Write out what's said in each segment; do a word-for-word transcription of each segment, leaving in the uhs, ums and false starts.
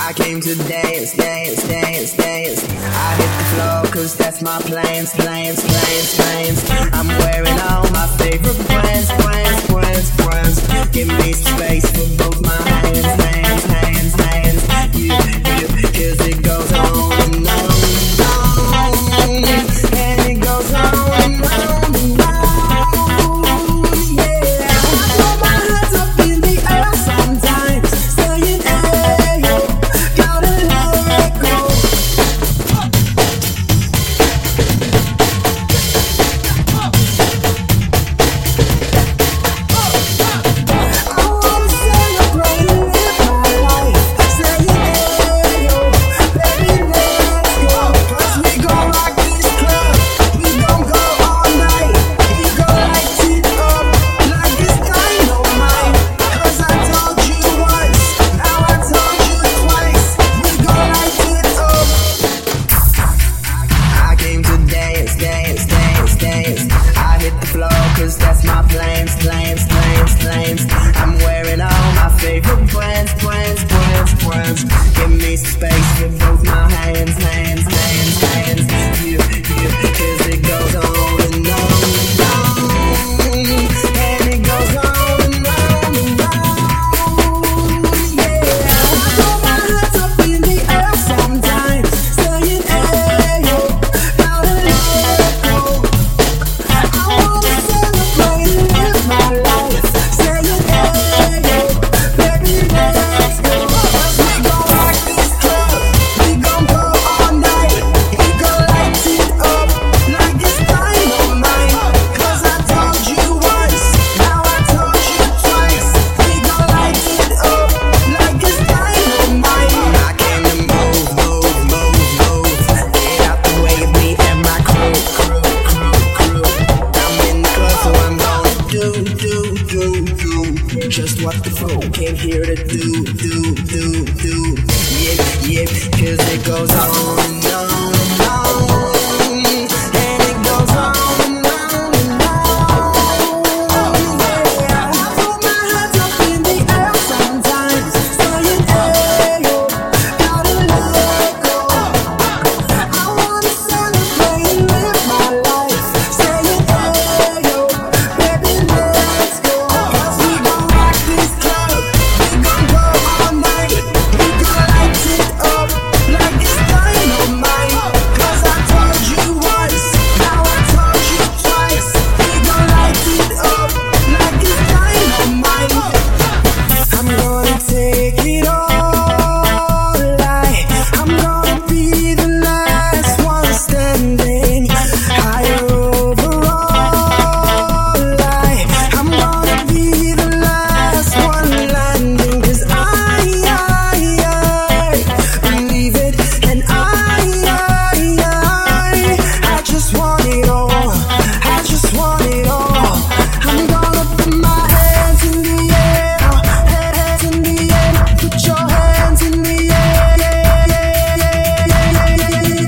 I came to dance, dance, dance, dance. I hit the floor cause that's my plans, plans, plans, plans. I'm wearing all my favorite brands, brands, brands, brands. Give me space for both my hands, hands, hands, hands. You, you, cause it goes on and on and on. And it goes on and on and on. Yeah, I throw my hands up in the air sometimes, saying, hey, yo, gotta let go. I wanna celebrate and live my life, saying, hey, yo, baby, let's go. 'Cause we gon' rock this club, we gon' go all night. We gon' light it up like it's dynamite. 'Cause I told you once, now I told you twice. We gon' light it up. I came to dance, dance, dance, dance. I hit the floor cause that's my plans, plans, plans, plans. I'm wearing all my favorite brands, brands, brands, brands. Give me space for both my hands, hands, hands, hands. You, you, cause it goes on and on and on. And it goes on and on and on. Yeah, I throw my hands up in the air sometimes, saying, hey, yo, gotta let go. I wanna celebrate and live my life, saying, hey, yo, baby, let's go. 'Cause we gon' rock this club, we gon' go all night. We gon' light it up like it's dynamite. 'Cause I told you once, now I told you twice. We gon' light it up like it's dynamite. I came to move, move, move, move. Get out the way of me and my crew, crew, crew, crew. I'm in the club, so I'm gonna do, do, do, do just what the folk came here to do, do, do, do. Yeah, yeah, 'cause it goes on and on and on. And it goes on and on and on. Yeah, I throw my hands up in the air sometimes, saying, hey, yo, gotta let go. I wanna celebrate and live my life, saying, hey, yo, baby, let's go. 'Cause we gon' rock this club, we gon' go all night. We gon' light it up like it's dynamite. 'Cause I told you once, now I told you twice. We gon' light it up like it's dynamite. I'm gonna take it all, like I'm gonna be the last one standing. Higher overall, like I'm gonna be the last one landing. 'Cause I, I, I believe it, and I, I, I, I just want it all. I just want it all. I'm gonna put my hands in the air, hands in the air. Put your hands in the air, yeah, yeah, yeah, yeah, yeah, yeah.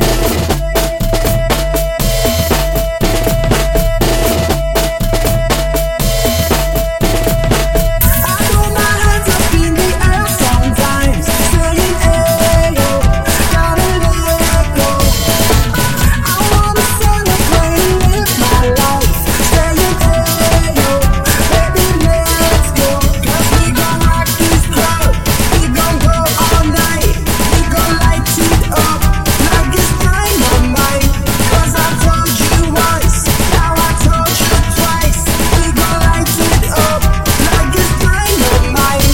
I throw my hands up in the air sometimes, saying, hey, yo, gotta let go. I wanna celebrate and live my life, saying, hey, yo, baby, let's go. 'Cause we gon' rock this club, we gon' go all night. We gon' light it up like it's dynamite. 'Cause I told you once, now I told you twice. We gon' light it up like it's dynamite.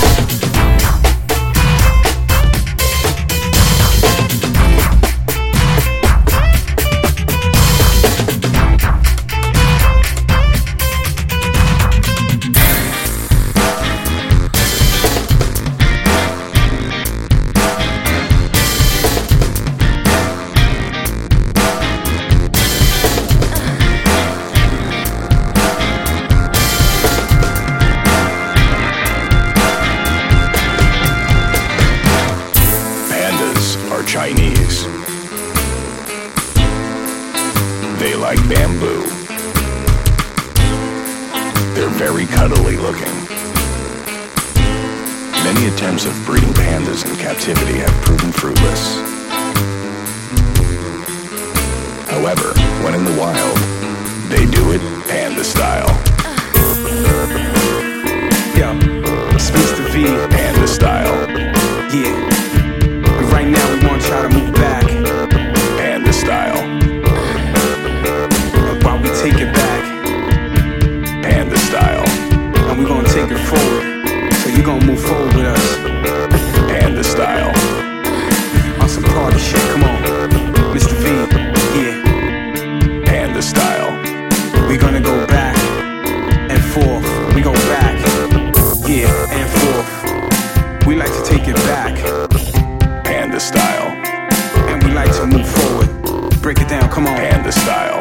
Pandas are Chinese. They like bamboo. They're very cuddly looking. Many Many attempts of breeding pandas in captivity have proven fruitless. However, when in the wild, they do it panda style. Yo, it's Mister V. Panda style. Yeah. And right now we want y'all to move back. Panda style. And while we take it back, Panda style. and we gonna take it forward. So you gonna move forward with us. Panda style. On some party shit, come on. Mister V, yeah. Panda style. We gonna go back and forth. We go back, yeah, and forth. We like to take it back, Panda style. and we like to move forward. Break it down, come on. Panda style.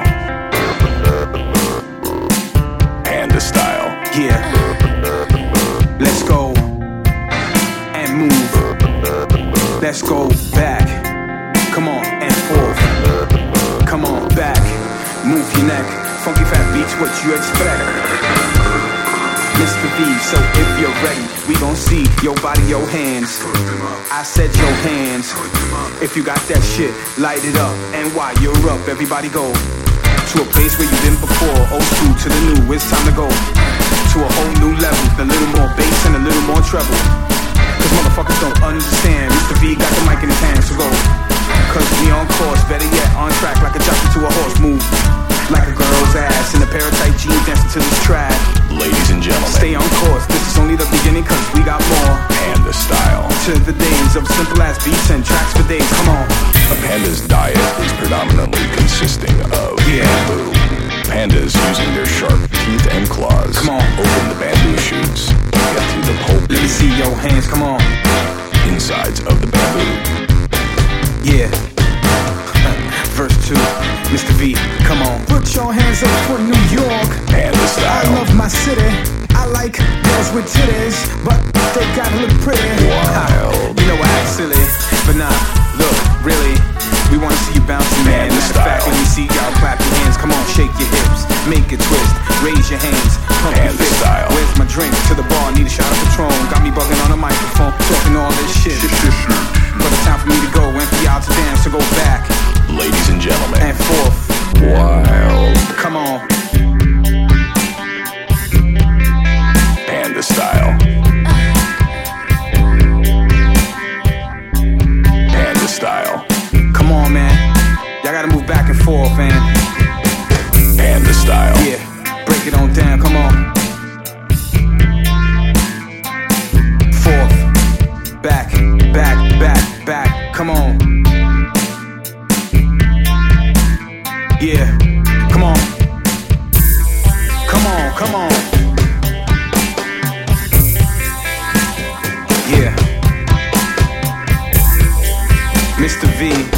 Panda style. Yeah. Let's go and move. Let's go back. Come on, and forth. Come on, back. Move your neck. Funky fat beats, what you expect? Mister V, so if you're ready, we gon' see your body, your hands. I said your hands. If you got that shit, light it up. And while you're up, everybody go to a place where you've been before. Old school to the new, it's time to go to a whole new level. A little more bass and a little more treble. Cause motherfuckers don't understand. Mister V got the mic in his hand, so go. Cause we on course, better yet, on track like a jockey to a horse. Move like a girl's ass in a pair of tight jeans dancing to this track. Ladies and gentlemen, Stay on course, this is only the beginning cause we got more. Panda style. To the days of simple ass beats and tracks for days, come on. A panda's diet is predominantly consisting of Yeah. bamboo. Pandas, using their sharp teeth and claws, Come on. open the bamboo shoots, get through the pulp Let me see your hands, come on. insides of the bamboo. Yeah. Verse two, Mister V, come on. Put your hands up for New York. Panda I style. love my city. I like girls with titties, but they gotta look pretty. Wild. You know I act silly, but nah, look, really, we wanna see you bouncing, man. Panda Matter of fact, style. let me see y'all clap your hands. Come on, shake your hips, make it twist, raise your hands, pump your Panda fist. style. Where's my drink? To the bar, need a shot of Patron. Got me bugging on the microphone, talking all this shit. But it's time for me to go and for y'all to dance, so go back Ladies and gentlemen, and forth. wild. Come on. Panda style. Panda style. Come on, man. Y'all gotta move back and forth, man. Panda style. Yeah, break it on down, come on. Forth, back, back, back, back, come on. Yeah, come on. Come on, come on. Yeah. Mister V.